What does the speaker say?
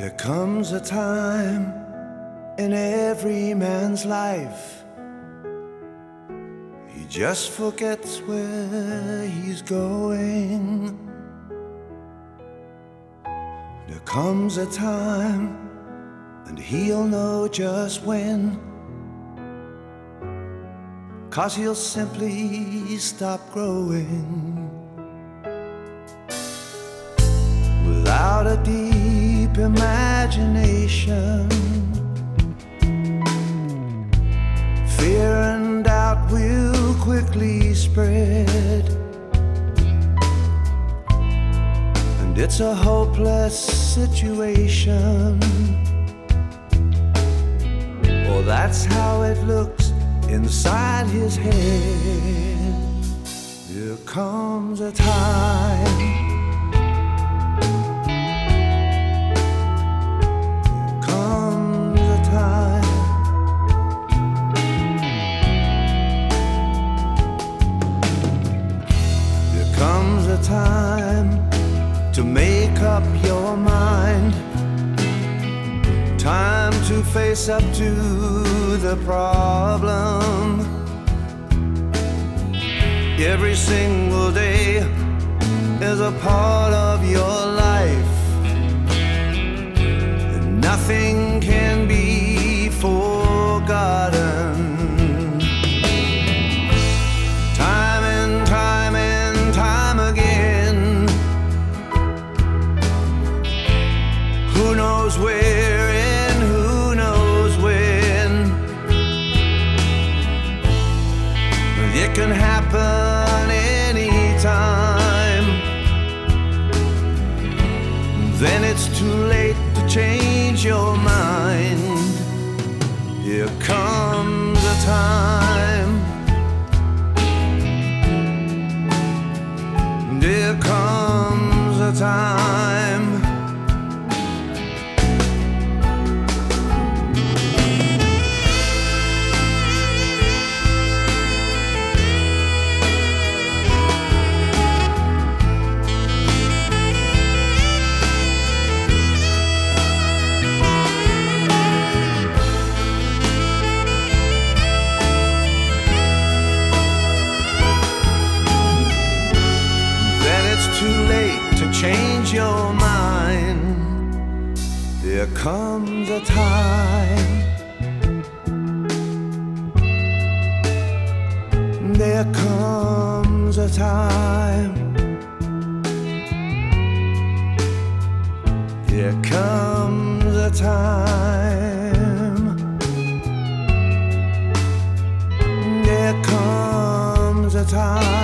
There comes a time in every man's life he just forgets where he's going. There comes a time, and he'll know just when, 'cause he'll simply stop growing. Without a deep imagination, fear and doubt will quickly spread, and it's a hopeless situation. Oh, that's how it looks inside his head. There comes a time, time to make up your mind, time to face up to the problem. Every single day is a part of your life, and nothing can be forgotten. Who knows where and who knows when? It can happen anytime. Then it's too late to change your mind. Here comes a time, there comes a time. Too late to change your mind. There comes a time, there comes a time, there comes a time, there comes a time.